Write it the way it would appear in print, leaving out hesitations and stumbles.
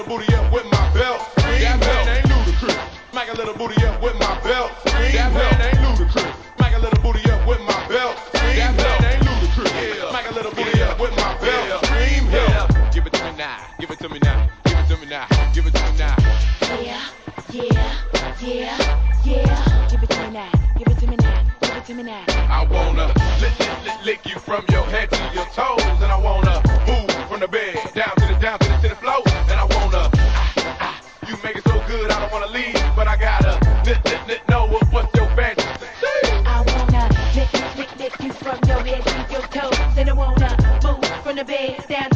little booty up with my belt. That man ain't ludicrous. Smack a little booty up with my belt. That man ain't ludicrous. Smack a little booty up with my belt. That man ain't ludicrous. Smack a little booty up with my belt. Scream hell. Give it to me now. Give it to me now. Give it to me now. Give it to me now. Yeah, yeah, yeah, yeah. Give it to me now. Give it to me now. Give it to me now. I wanna lick you from your head to your toes, and I wanna move from the bed down to the floor, and I wanna you make it so good I don't wanna leave, but I gotta know what's your fantasy. I wanna lick you from your head to your toes, and I wanna move from the bed down